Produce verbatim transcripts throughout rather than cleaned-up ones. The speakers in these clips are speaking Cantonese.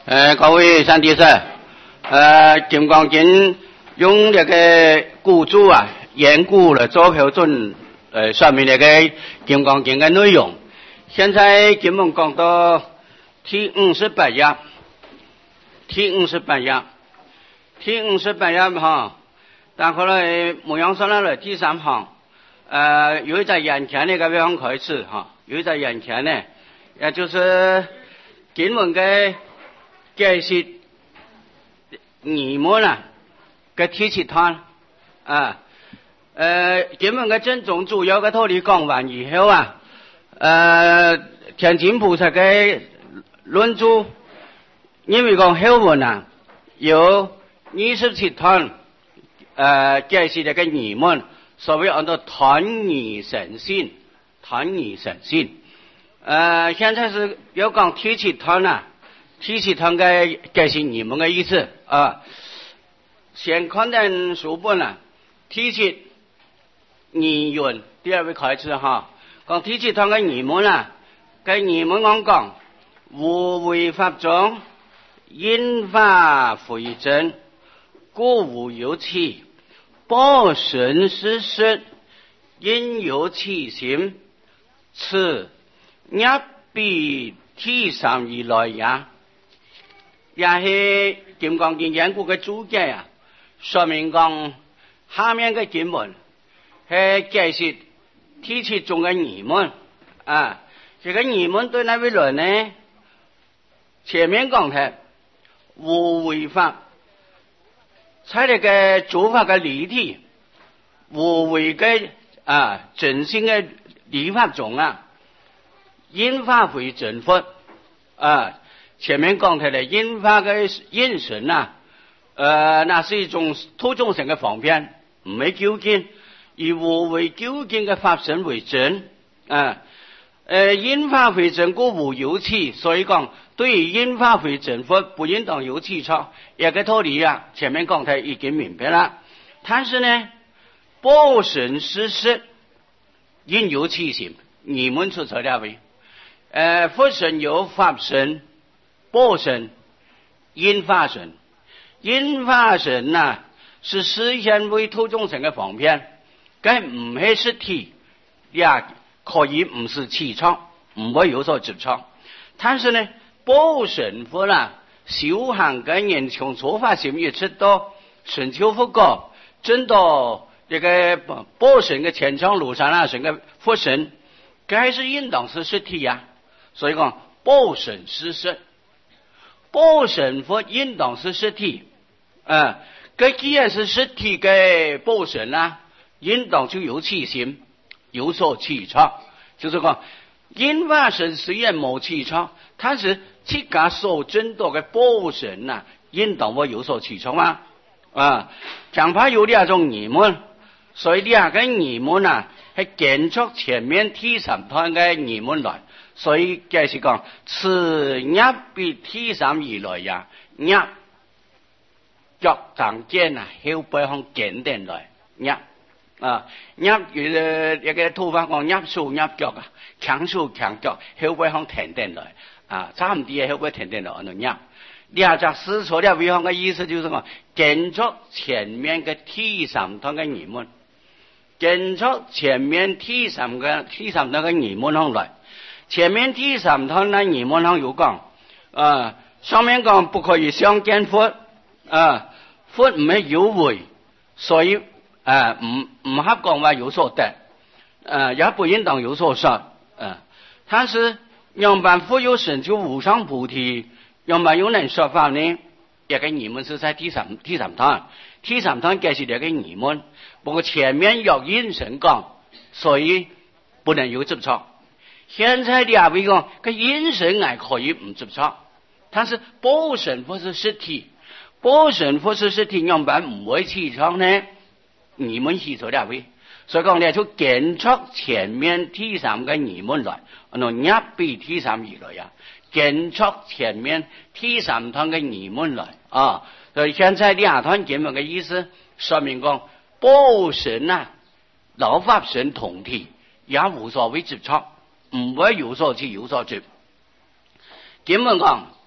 呃，各位上帝师，呃，金剛經用這個古注啊，研古了做標準，呃，上面那個金剛經的內容。現在金門講到第五十八頁，第五十八頁，第五十八頁哈，但可能模樣上來了第三行，呃，有一隻眼前那個地方開始哈，有一隻眼前呢，也就是金門嘅解釋疑問啊嘅提起團啊，呃，金門嘅正宗主要嘅道理講完以後啊，呃，天津菩薩嘅論著，因為講後文啊有二十七團，呃，解釋這個疑問，所謂按照團疑神信，團疑神信，呃，現在是要講提起團啊。提起團嘅解釋疑問嘅意思啊，先看睇書本啦。提起疑問，第二位開始哈，講提起團嘅疑問啦。嘅疑問講講，無為法中，因法非真，故無有起；報身是實，因有起心。此一必提三而來也。也是金剛經研古嘅注解啊，說明講下面嘅經文係解釋提起中嘅疑問啊。這個疑問對哪位來呢？前面講係無為法，在呢個諸法嘅理體，無為嘅啊真性嘅理法中啊，因法非真法啊。前面講睇嚟，因法嘅因神啊，呃，那是一種突眾性嘅方便，唔係究竟，以無為究竟嘅法身為真啊。呃，因法非真，故無有起，所以講對於因法非真法，不應當有起錯，一個道理啊。前面講睇已經明白啦。但是呢，報身是實，因有起心，疑問出錯了未？呃，佛身有法身。報身因法身，因法身呐是實現為突眾生嘅方便，佢唔係實體，也可以唔是起錯，唔會有所執錯。但是呢，報身法啦，修行嘅人從初發心一直到成就佛果，真到這個報身嘅前場路上啦，成個佛身，佢是應當是實體呀。所以講報身是實。報身法應當是實體，啊，佢既然是實體嘅報身啊，應當就有起心，有所起錯。就是講，因法身雖然冇起錯，但是即家所證到嘅報身啊，應當會有所起錯嘛。啊，強怕有兩種疑問，所以兩個疑問啊，係建築前面第三團嘅疑問來。所以解釋講，此一必提三而來也，一腳當見啊，後背向見定來，一啊，一呃一個土法講一手一腳啊，強手強腳，後背向停定來啊，差唔多嘅後背停定來嗰度一。兩隻思錯了為行嘅意思就是講，建築前面嘅第三團嘅疑問，建築前面第三個第三團嘅疑問向來。前面第三團呢疑問上有講，啊，上面講不可以相見佛，啊，佛唔係有為，所以啊唔唔合講話有所得，啊，也不應當有所失，啊，但是樣板佛有成就無上菩提，樣板有能說法呢？一個疑問是在第三第三團，第三團解釋這個疑問，不過前面有因神講，所以不能有執錯。現在兩位講，個因神還可以唔執錯，但是報身法是實體，報身法是實體，樣板唔會起錯呢？疑問起錯兩位，所以講呢就建出前面第三個疑問來，那一必第三而來呀，建出前面第三團嘅疑問來啊。所以現在兩團經文嘅意思，說明講報身啊，老法身同體，也無所謂執錯。唔會有所起有所執。經文講，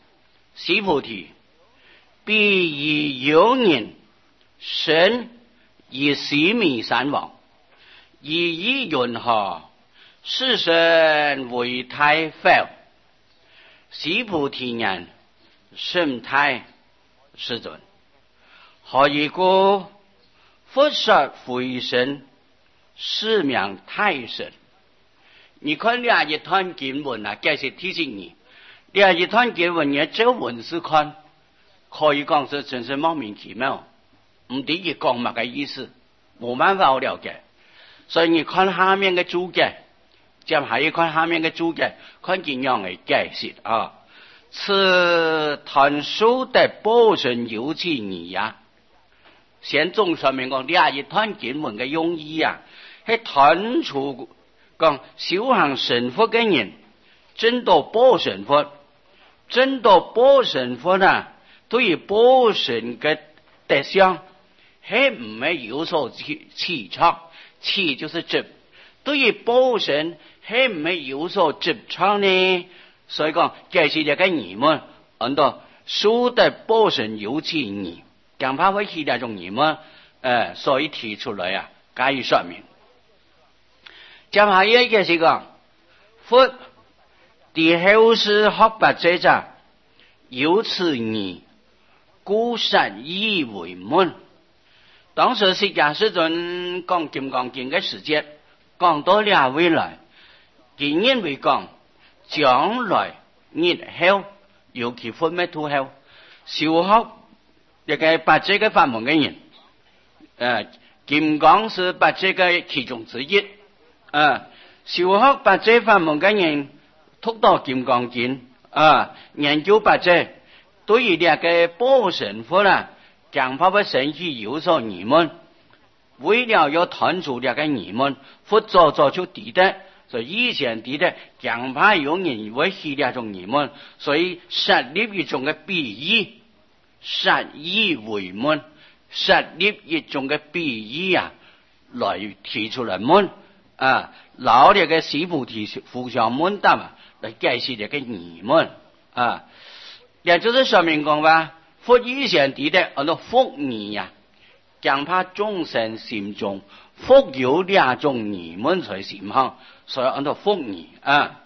須菩提，必以有人身以死彌山王，以以云何是身為太否？須菩提人，心太世尊，何以故？佛說回身，是名太神。你看呢一段經文啊，解釋提醒你，呢一段經文也照文字看，可以講是真是莫名其妙，唔知佢講乜嘅意思，冇辦法好了解。所以你看下面嘅注解，接下一看下面嘅注解，看點樣嘅解釋啊。此談書的報身有其義呀。先總說明講呢一段經文嘅用意啊，係談出講修行成佛嘅人，真到報身佛，真到報身佛呢，對於報身嘅德相，係唔係有所執着？執就是執，對於報身係唔係有所執着呢？所以講，這是一個疑問，按照書的報身有其義，講怕會起呢種疑問，誒，所以提出來啊，加以說明。接下一個是講，佛第後世學八者者，有此義，故實以為門。當時釋迦世尊講《金剛經》嘅時節，講到了未來，佢認為講將來日後，尤其佛滅度後，修學一個八者嘅法門嘅人，誒、呃，金剛是八者嘅其中之一，誒、呃，修學八者法門嘅人，讀到《金剛經》，啊、呃，研究八者，對於呢個報身佛啦。講法不生起有所疑問，為了要斷除這個疑問，佛早早就知得，所以以前知得講法有人會起這種疑問，所以設立一種嘅比喻，實以為門，設立一種嘅比喻啊，來提出來問啊，老這個須菩提互相問答啊，來解釋這個疑問啊，也就是說明講話。佛以前提的很多福義呀，講怕眾生心中福有兩種疑問在心上，所以很多福義啊。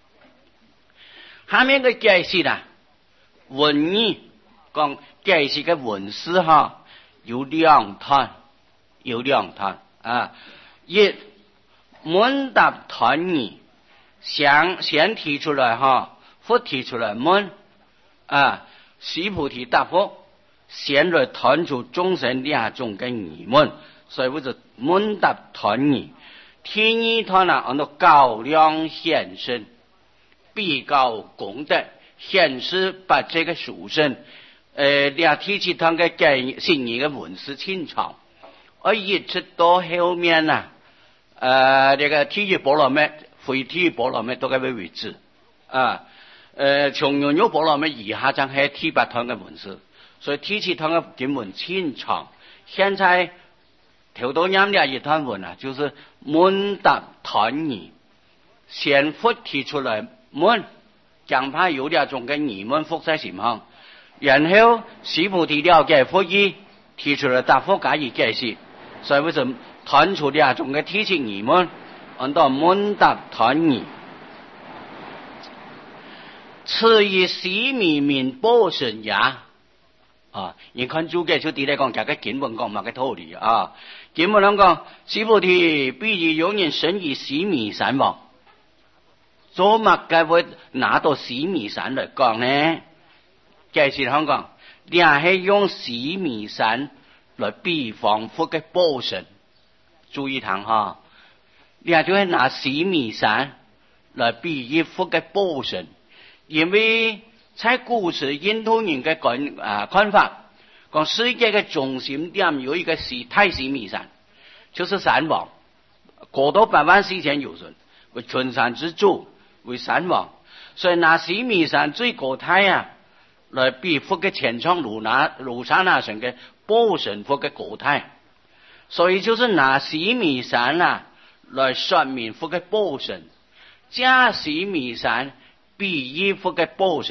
下面嘅解釋啊，文義講解釋嘅文字哈，有兩段，有兩段啊。一問答談義，先先提出來哈，佛提出來問啊。須菩提答覆，先來斷除眾生兩種嘅疑問，所以我就問答談義。第二段啊，按照高亮顯身，比較功德，顯示八者嘅殊勝。誒，兩第七段嘅解釋義嘅文字清長，而一直到後面啊，誒、呃，呢、這個第一波羅蜜，非第一波羅蜜都嘅位置啊。誒，從牛肉波羅蜜以下就係第八段嘅文字，所以第七段嘅經文清長。現在頭到啱呢一段文啊，就是問答談義，先佛提出來問，講怕有兩種嘅疑問伏在心上，然後須菩提了解佛意，提出來答復加以解釋，所以為什麼斷除兩種嘅提起疑問，按照問答談義。此以須彌名報身也啊！你看注解就啲嚟講，這個經文講乜嘅道理啊？經文講，須菩提必以有人身以須彌山王，做乜嘅會拿到須彌山嚟講呢？解釋香港，你係用須彌山來比方佛嘅報身，注意聽下，你係就係拿須彌山來比喻佛嘅報身。因為在古時印度人嘅觀啊看法，講世界嘅中心點有一個是太須彌山，就是山王，過到百萬四千有人為群山之主，為山王，所以拿須彌山最高態啊，來比佛嘅前窗如那如剎那城嘅報身佛嘅高態，所以就是拿須彌山啊來說明佛嘅報身，加須彌山。比喻佛嘅報身，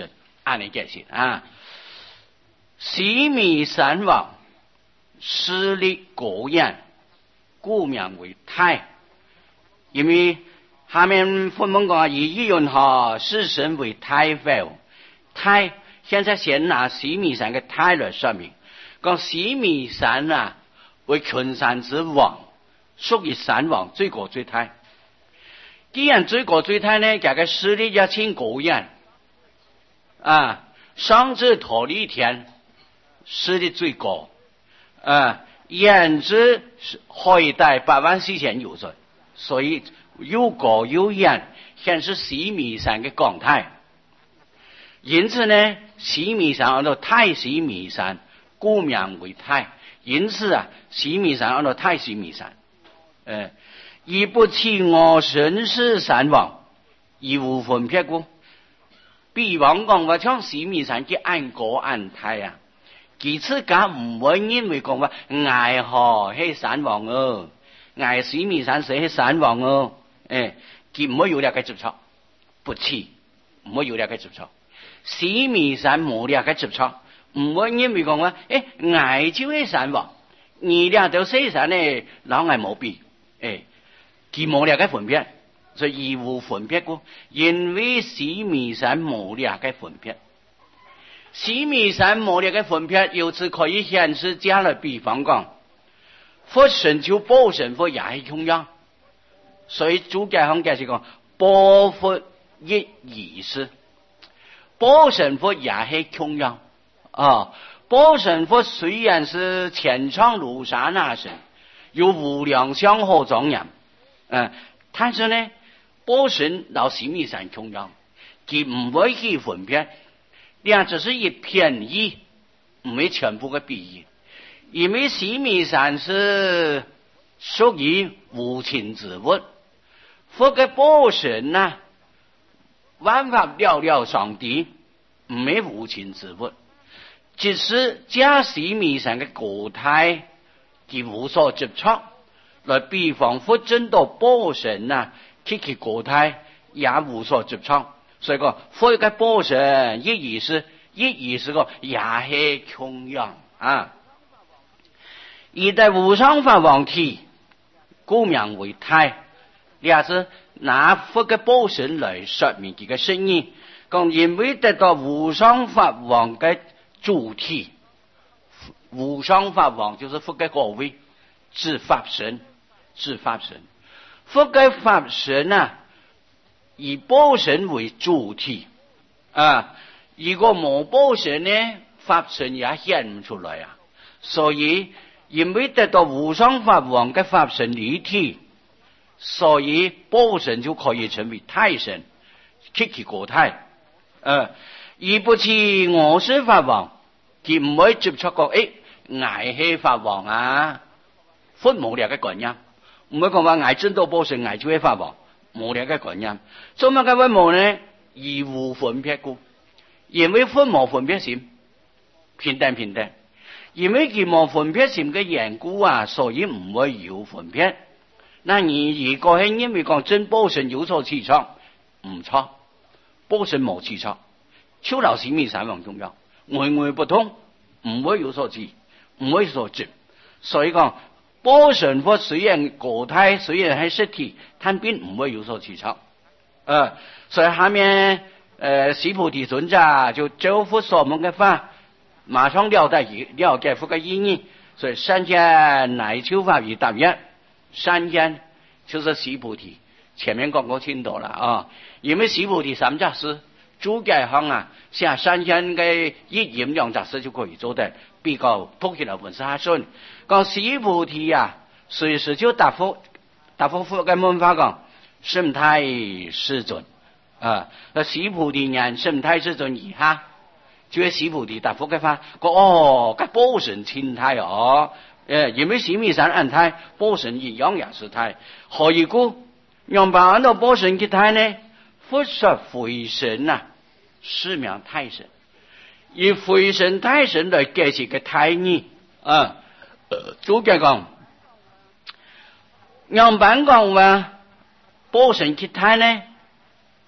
按你解釋啊。死彌山王，勢力果然，故名為太。因為下面佛門講以一云何是神為太否？太現在先拿死彌山嘅太來說明，講死彌山啊為群山之王，屬於山王最高最太。既然最高最太呢，佢嘅勢力也稱果然啊，上至忉利天勢力最高啊，遠至海帶八萬四千有罪，所以又高又遠，顯示死彌山嘅廣大。因此呢，死彌山叫做太死彌山，故名為太。因此啊，死彌山叫做太死彌山。誒，而不似我神是山王，而無分別故。比方講話像死彌山嘅按果按太啊，其次家唔會因為講話崖河係山王哦，崖死彌山是係山王哦，誒，佢唔會有兩個執着，不似唔會有兩個執着。死彌山冇兩個執着，唔會因為講話誒崖就係山王，而兩條西山呢老崖冇比，誒，佢冇兩個分別。所以無分別故，因為死彌山冇兩個分別。死彌山冇兩個分別，由此可以顯示加了比方講，佛神就報神佛也係同樣。所以主解行解釋講，報佛一意思，報神佛也係同樣啊。報神佛雖然是千丈如沙那神，有無量相好莊嚴，嗯、啊，但是呢，報神到死彌山同樣，佢唔會去分別，兩只是一片義，唔係全部嘅比義。因為死彌山是屬於無情之物，佛嘅報神啊，萬法了了上帝，唔係無情之物，只是加死彌山嘅果態，佢無所執着，來比方佛真到報神啊。其其果態也無所執着，所以講佛嘅報神一意思，一意思個也係同樣啊。而在無上法王體，故名為太，也是拿佛嘅報神來說明佢嘅深意。講因為得到無上法王嘅主體，無上法王就是佛嘅果位，是法身，是法身。佛嘅法身啊，以報神為主體啊，如果冇報神呢，法身也顯唔出來啊。所以因為得到無上法王嘅法身離體，所以報神就可以成為太神，其其果態。誒，而不似我是法王，佢唔會接觸過誒，崖係法王啊，佛冇兩個概念。唔會講話崖真到報神，崖就係法王，冇兩個概念。做乜嘅話冇呢？而無分別故，因為佛冇分別心，平等平等。因為佢冇分別心嘅緣故啊，所以唔會有分別。那你如果係因為講真報神有所執着，唔錯，報神冇執着，超流死彌山王同樣，外外不通，唔會有所執，唔會有所執。所以講。報神佛雖然果態，雖然係實體，但並唔會有所執着。呃，所以下面呃，須菩提尊者就照佛所聞嘅法，馬上了解了解佛嘅意義。所以三間乃求法而答曰：三間就是須菩提。前面講過清楚啦啊，因為須菩提三則師，主解行啊，像三間嘅一言兩則師就可以做得比較普及嘅文下順。講須菩提啊，隨時就答復答復佛嘅問法講，聖太世尊啊，那須菩提念聖太世尊以下，就係須菩提答復嘅法，講哦，個報神親太哦，誒，因為死彌山按太，報神一樣也是太，何以故？讓把按到報神嘅太呢？佛說非神啊，是名太神，以非神太神來解釋個太義啊。主解講，讓板講話報神嘅太呢，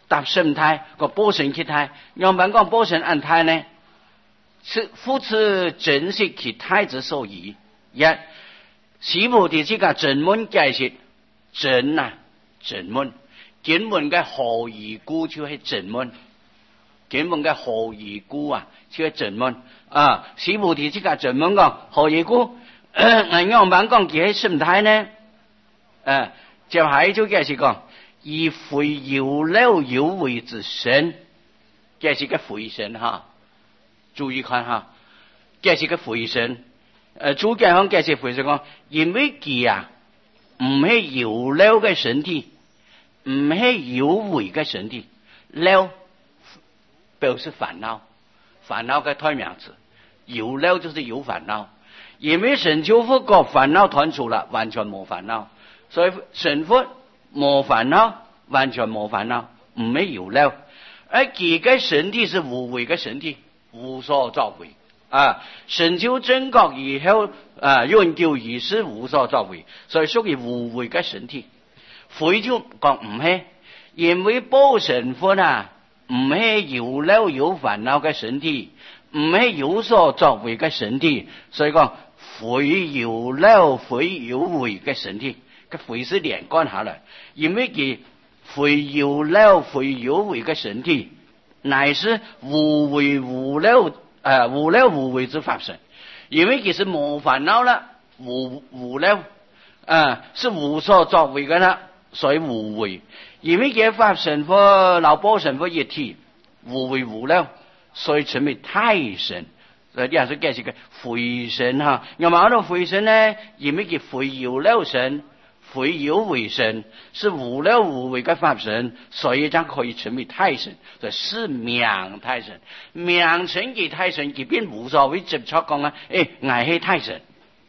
搭生態個保存其態，樣板講保存安態呢？是夫此珍惜其態之所以。一史無地之個正文解釋正啊正文，經文嘅何以故就係正文，經文嘅何以故啊就係正文啊。史無地之個正文講何以故，樣板講佢係生態呢？誒、啊，就係就解釋講。以非有漏有為之身，這是個非身哈，注意看哈，這是個非身。呃，主講講這是非身講，因為佢啊唔係有漏嘅身體，唔係有為嘅身體，漏表示煩惱，煩惱嘅代名詞，有漏就是有煩惱，因為神就佛個煩惱斷除了，完全冇煩惱，所以神佛。冇煩惱，完全冇煩惱，唔係有漏。而佢嘅身體是無為嘅身體，無所作為啊！神就真覺以後啊，永久以是無所作為，所以屬於無為嘅身體。非就講唔係，因為報神佛啊，唔係有漏有煩惱嘅身體，唔係有所作為嘅身體，所以講非有漏非有為嘅身體。個非是連貫下來，因為佢非有漏非有為嘅身體，乃是無為無漏啊無漏無為之法身。因為佢是冇煩惱啦，無無漏啊，是無所作為嘅啦，所以無為。因為佢法身和老報身和一體，無為無漏，所以稱為太身。所以呢係解釋嘅非身哈。有冇到非身呢？因為佢非有漏身。非有為身，是無漏無為嘅法身，所以將可以稱為太身，所以是名太身。名稱嘅太身，佢便無所謂執着講啊，誒，我係太身。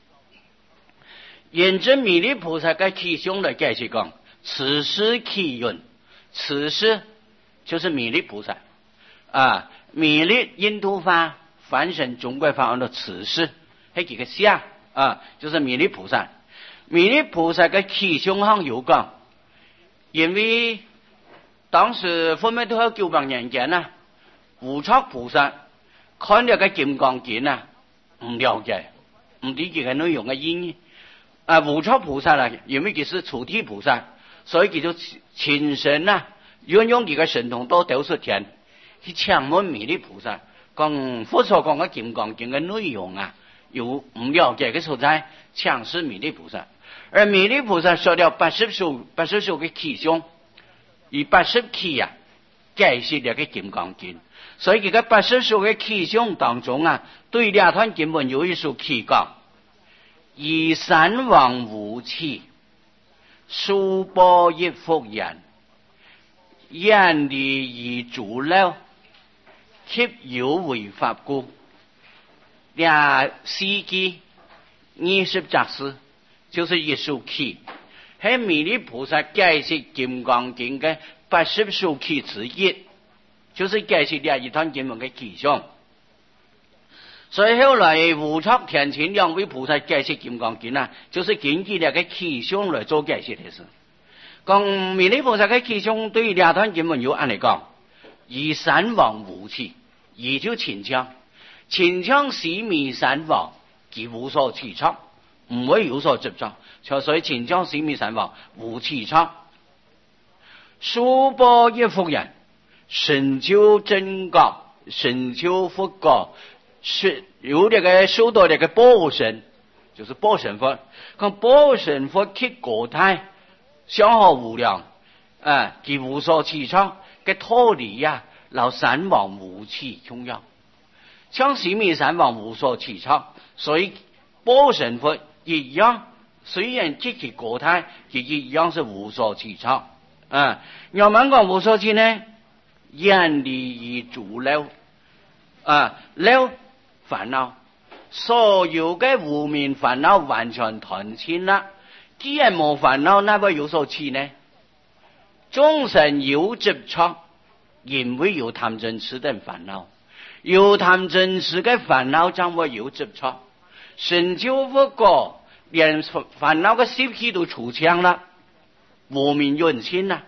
沿着彌勒菩薩嘅氣胸來解釋講，此是氣運，此是就是彌勒菩薩啊，彌勒印度法翻成中國法，叫做此是，係幾個像啊，就是彌勒菩薩。彌勒菩薩嘅氣胸上有講，因為當時佛滅度九百年間啊，無錯菩薩看了個金剛經啊，唔了解，唔理解佢內容嘅意義。啊，無錯菩薩啦，因為佢是初地菩薩，所以佢就親身啊，運用佢嘅神通到兜率天去請問彌勒菩薩，講佛所講嘅金剛經嘅內容啊，有唔了解嘅所在，請示彌勒菩薩。而彌勒菩薩說了八十首八十首嘅氣胸，以八十氣啊解釋了個金剛經，所以佢個八十首嘅氣胸當中啊，對兩段經文有一首氣講：以三王無氣，數波亦復然，眼裏以足漏，皆有為法故。兩四句二十雜詩。就是一首氣，係彌勒菩薩解釋金剛經嘅八十首氣之一，就是解釋呢一段經文嘅氣胸。所以後來無錯天親兩位菩薩解釋金剛經啊，就是根據呢個氣胸來做解釋的事。講彌勒菩薩嘅氣胸對兩段經文有按嚟講，以三王無氣，也就秦腔，秦腔是彌三王，佢無所氣場。唔會有所執着，所以秦腔是彌三王無氣場，數波亦復然，神就真覺，神就佛覺，是有這個修到這個報身，就是報身佛。看報身佛去國泰，相好無量，啊，佢無所氣場嘅道理呀，老三王無氣重要，像是彌三王無所氣場，所以報身佛。一樣，雖然積極國泰，佢一樣是無所氣場。啊，要問講無所氣呢，眼裏以足漏，啊，漏煩惱，所有嘅無明煩惱完全斷盡啦。既然冇煩惱，那麼有所氣呢？眾生有執着，因為有貪嗔癡等煩惱，有貪嗔癡嘅煩惱，將會有執着。神就不過連煩惱嘅習氣都除槍啦，無明運心啦，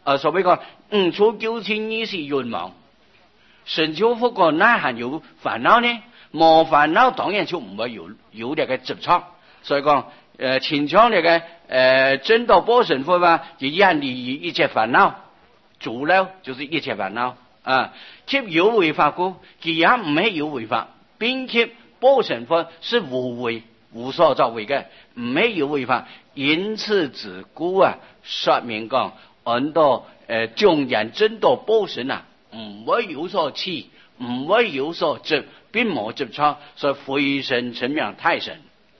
呃，所謂講五處九千二是願望，神就不過那還有煩惱呢？冇煩惱當然就唔會有有呢個執着。所以講，誒，前場呢個誒真道報神佛嘛，就遠離一切煩惱，主了就是一切煩惱啊。佢有為法故，佢也唔係有為法，並且報神佛是無為無所作為嘅，唔係有為法。因此自古啊，說明講很多誒眾人真道報神啊，唔會有所持，唔會有所執，並冇執錯，所以非神稱名太神。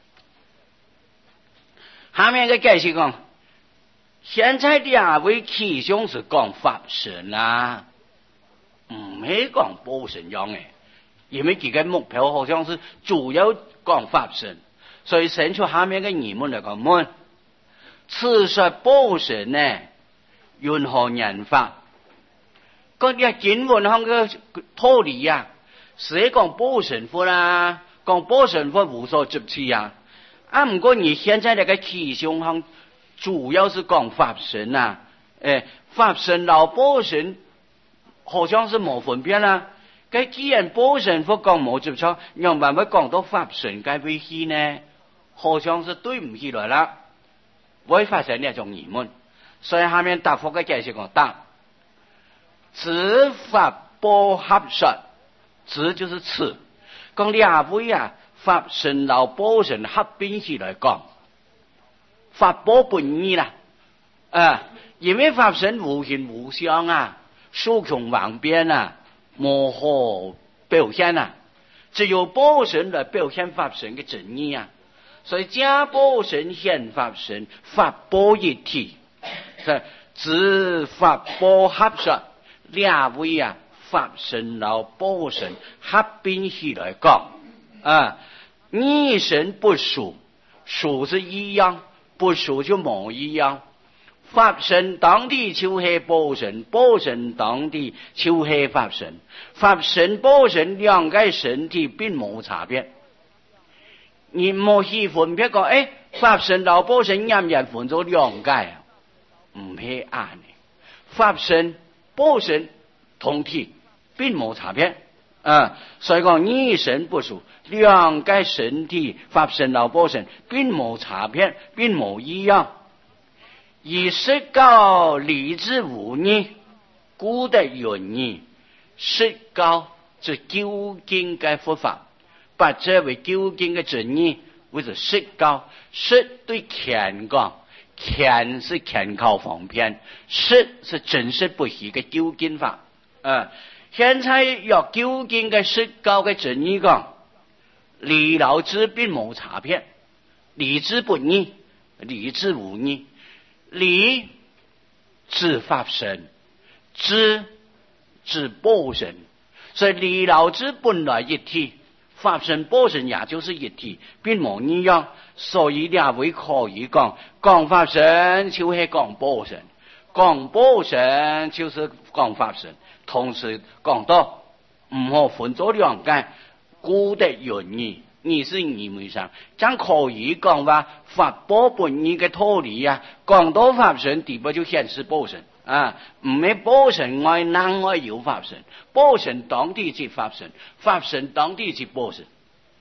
下面嘅解釋講，現在兩位弟兄是講法神啊，唔係講報神樣嘅，因為佢嘅目標好像是主要講法神，所以生出下面嘅疑問嚟講，問此說報神呢，緣何人法？嗰啲經文上嘅道理啊，誰講報神佛啦？講報神佛無所執持啊？啊，唔過你現在那個弟兄行主要是講法神啊，誒，法神老報神好像是冇分別啦。佢既然報神佛講冇執錯，讓慢慢講到法神該危險呢？好像是對唔起來啦，會發生呢種疑問。所以下面答覆嘅解釋講答：此法報合說，此就是此，講兩位啊。法神老報神合併起來講，法報本義啦，啊，因為法神無形無相啊，數窮萬變啊，無可表現啊，只有報神來表現法神嘅真義啊，所以假報神現法神，法報一體，此法報合說，兩位啊，法神老報神合併起來講。啊，二神不屬，屬是一樣，不屬就冇一樣。法神當地就係報神，報神當地就係法神，法神報神兩個神體並冇差別。你冇去分別講，誒，法神老報神啱啱分咗兩個，唔係啱嘅。法神報神同體並冇差別。啊，所以講二神不屬，兩個神體法神老報神並冇差別，並冇一樣。而實教理之無異，故得云義。實教是究竟嘅佛法，把這為究竟嘅真義，為是實教。實對乾講，乾是乾靠方便，實是真實不虛嘅究竟法。啊。現在要究竟嘅實教嘅真義講，理勞知並冇差別，理知不異，理知無異，理知法神，知知報神，所以理勞知本來一體，法神報神也就是一體，並冇異樣，所以兩位可以講，講法神就係講報神，講報神就是講法神。同時講到唔好分咗兩個，故得云義，義是義門上，將可以講話法報本義嘅道理啊，講到法神地步就顯示報神啊，唔係報神外難外有法神，報神當地即法神，法神當地即報神，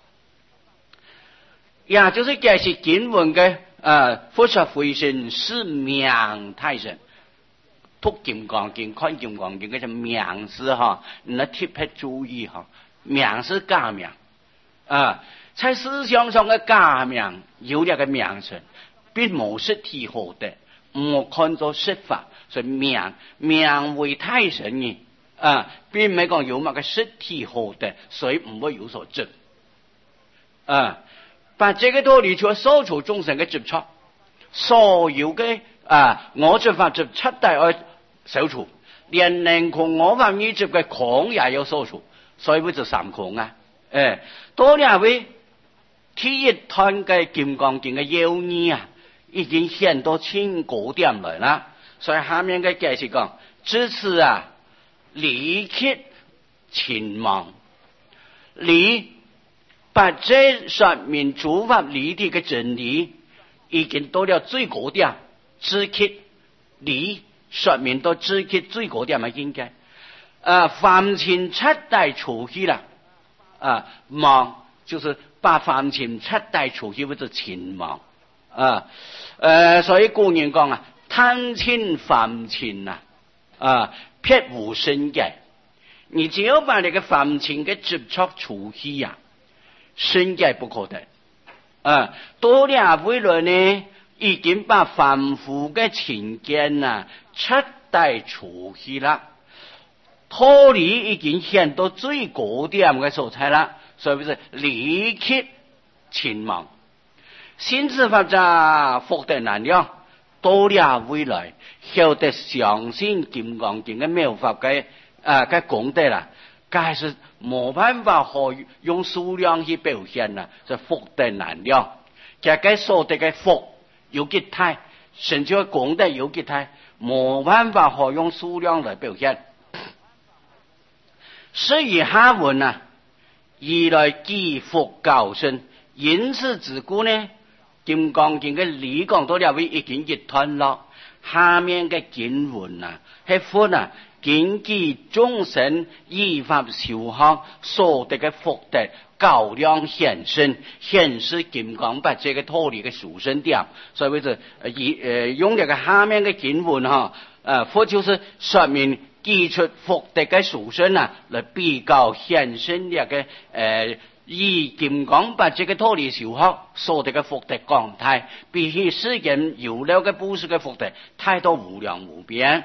也就是解釋經文嘅啊，佛說非神是名太神。讀金剛經，看金剛經，嗰隻名字哈，你特別注意哈，名是假名啊，在思想上嘅假名有一個名稱，並冇實體好的，唔看作實法，所以名名為太神嘅啊，並唔係講有乜個實體好的，所以唔會有所執啊。把這個道理就掃除眾生嘅執着，所有嘅啊，我執法執七大愛。掃除，連能窮我法二執嘅窮也有掃除，所以咪就三窮啊！誒，多兩位第一團嘅金剛經嘅要義啊，已經顯到千古點來啦。所以下面嘅解釋講，至此啊，理揭前望，理把這說明諸法理的嘅真理，已經到了最高點，知揭理。 說明到自己最高點嘅境界。啊，凡情七大除去啦，啊，妄就是把凡情七大除去，或者情妄啊。呃，所以古人講啊，貪嗔凡情啊，啊，撇無生嘅。你只要把你嘅凡情嘅執着除去呀，生嘅不可得。啊，多兩位來呢，已經把凡夫嘅情見啊，七大除去啦。脫離已經顯到最高點嘅所在啦，所以是離開情妄。心智法則福德難量，多了未來，曉得相信金剛經嘅妙法嘅啊嘅功德啦，該是冇辦法可用數量去表現啦，就福德難量。嘅嘅所得嘅福有幾大，甚至功德有幾大，冇辦法可用數量來表現。所以下文啊，以來記福教訓，因此自古呢，金剛經嘅理講到了位已經一段落，下面嘅經文啊，係分啊，謹記眾生依法修行所得嘅福德高量顯身，顯示金剛不這個脫離嘅殊勝點，所以就以誒用呢個下面嘅經文哈，誒，或就是說明。記出福德嘅殊勝啊，來比較顯身呢個誒，以金剛不這個脫離修學所得嘅福德廣大，比起世間有了嘅布施嘅福德，太多無量無邊。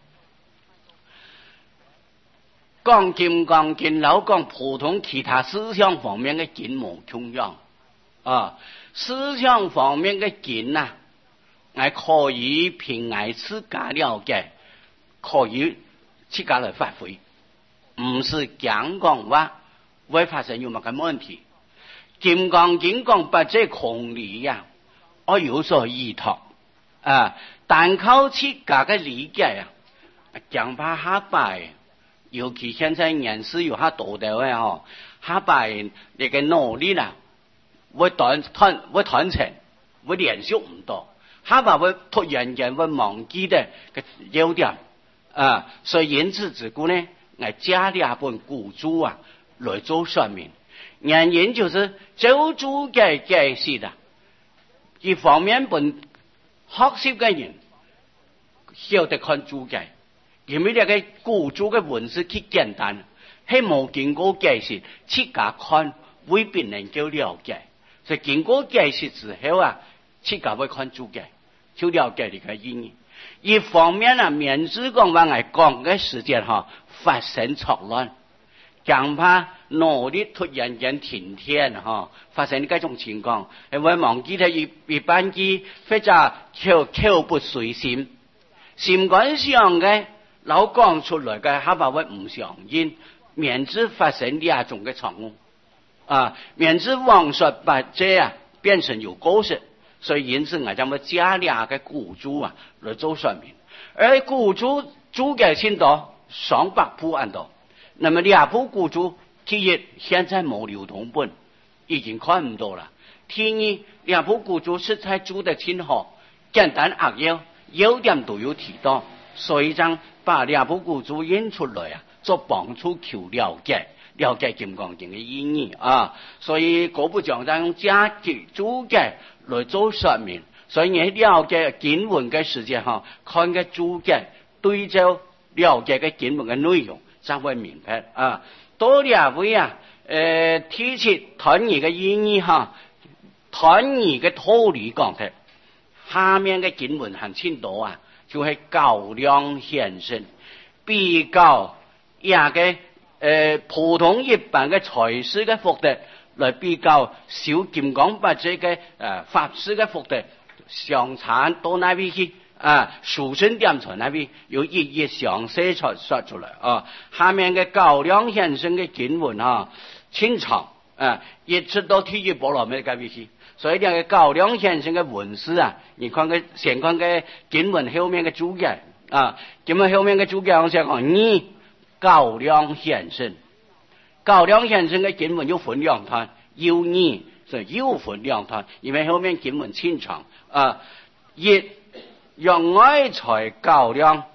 講金剛經，老講普通其他思想方面嘅經無窮樣啊，思想方面嘅經啊，係可以憑愛自家了解，可以。自家來發揮，唔是講講話會發生有乜嘅問題。金剛經講不這空理呀，我有所依託啊，單靠自家嘅理解啊，講怕下擺，尤其現在人事有下多啲嘅嗬，下擺你嘅努力啦，會斷斷會斷層，會連續唔到，下擺會突然間會忘記嘅嘅優點。啊，所以因此自古呢，我加了一本古書啊來做說明。原因就是做主嘅解釋啦，一方面本學習嘅人曉得看主解，因為呢個古書嘅文字極簡單，係冇經過解釋，自家看未必能夠了解。所以經過解釋之後啊，自家會看主解，就了解呢個意義。一方面啊，免治講話係講嘅時間哈發生錯亂，講怕努力突然間停天哈，發生呢種情況，係會忘記咗一一般機或者口口不隨心，心肝上嘅老講出來嘅，下巴會唔相應，免治發生呢一種嘅錯誤啊，免治妄說把這啊變成有過失。所以因此我將要加兩個古書啊來做說明，而古書主嘅先多上百部安多，那麼兩部古書第一現在冇流通本，已經看唔到啦。第二兩部古書實在做得挺好，簡單扼要，優點都有提到，所以將把兩部古書印出來啊，做幫助求了解。了解金剛經嘅意義啊，所以嗰部講章加記主嘅來做說明，所以你了解經文嘅時間哈，看嘅主嘅對照了解嘅經文嘅內容，才會明白啊。多兩位啊，誒、呃，提起團義嘅意義哈，團義嘅脫離講嘅，下面嘅經文很清楚啊，就係高量顯身，比較也嘅。誒、呃，普通一般嘅財師嘅福德來比較小金剛不這個誒、呃、法師嘅福德相差到那邊去啊，殊勝點在那邊有一一詳細出說出來啊。下面嘅高量顯身嘅經文啊，清長啊，一直到第一波羅蜜嗰邊去，所以呢個高量顯身嘅文字啊，你看佢先看嘅經文後面嘅注解啊，經文後面嘅注解我先講你。高量顯身，高量顯身嘅經文有分兩段，有你是有分兩段，因為後面經文清長啊，一用愛才高量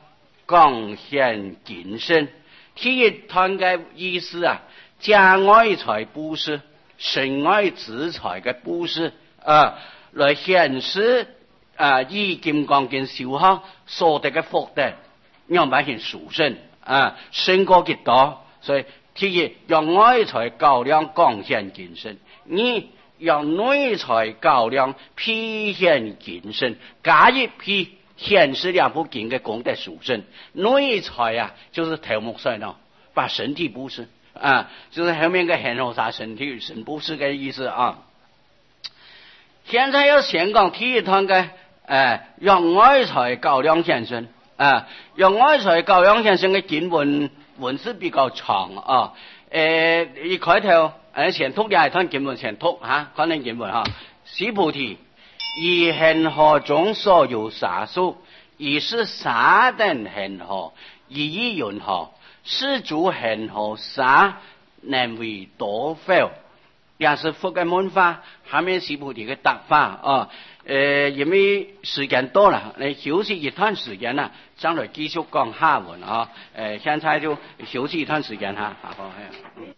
貢獻謹慎。第一段嘅意思啊，家外財布施，身外之財嘅布施啊，來顯示啊，以金剛經修學所得嘅福德，讓百姓殊勝啊，勝過極多。所以第一，讓外財高粱貢獻謹慎；二，讓內財高粱披獻謹慎，加一披顯示兩部經嘅功德殊勝。內財啊，就是頭目算咯，把身體布施啊，就是後面嘅顯露啥身體身布施嘅意思啊。現在要先講第一堂嘅誒，讓外財高粱獻身啊，讓外財高粱獻身嘅經文文字比較長啊。誒，一開頭誒先讀兩堂經文先讀嚇，可能經文嚇。須菩提，以恆河中所有沙數，以是沙等恆河，以意云何？是諸恆河沙能為多否？也是佛嘅問法，下面須菩提嘅答法啊。誒，因為時間多了，你休息一段時間啦，將來繼續講下文啊。誒，現在就休息一段時間哈。好，好。